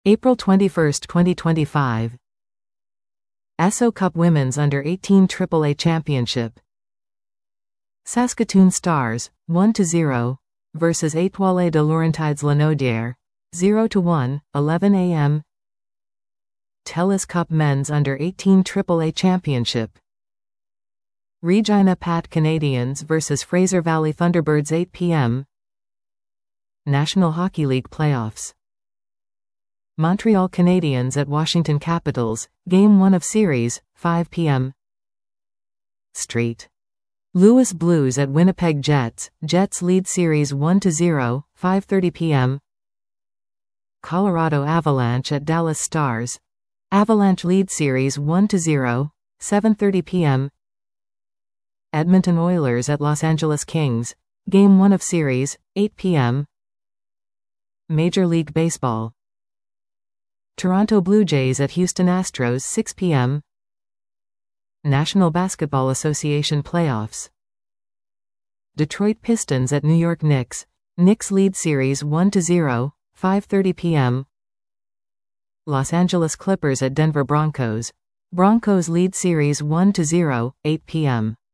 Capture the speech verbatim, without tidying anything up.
April twenty-first, twenty twenty-five. A S O Cup Women's Under eighteen Triple A Championship. Saskatoon Stars, one to zero, versus Étoiles de Laurentides Lanaudière, zero to one, eleven a m TELUS Cup Men's Under eighteen Triple A Championship. Regina Pat Canadiens versus Fraser Valley Thunderbirds, eight p m National Hockey League Playoffs. Montreal Canadiens at Washington Capitals, Game one of Series, five p m Street. Louis Blues at Winnipeg Jets, Jets lead Series one to zero, five thirty p m Colorado Avalanche at Dallas Stars. Avalanche lead Series one to zero, seven thirty p m Edmonton Oilers at Los Angeles Kings, Game one of Series, eight p m Major League Baseball. Toronto Blue Jays at Houston Astros, six p m National Basketball Association Playoffs. Detroit Pistons at New York Knicks, Knicks lead Series one to zero, five thirty p m Los Angeles Clippers at Denver Broncos, Broncos lead Series one to zero, eight p m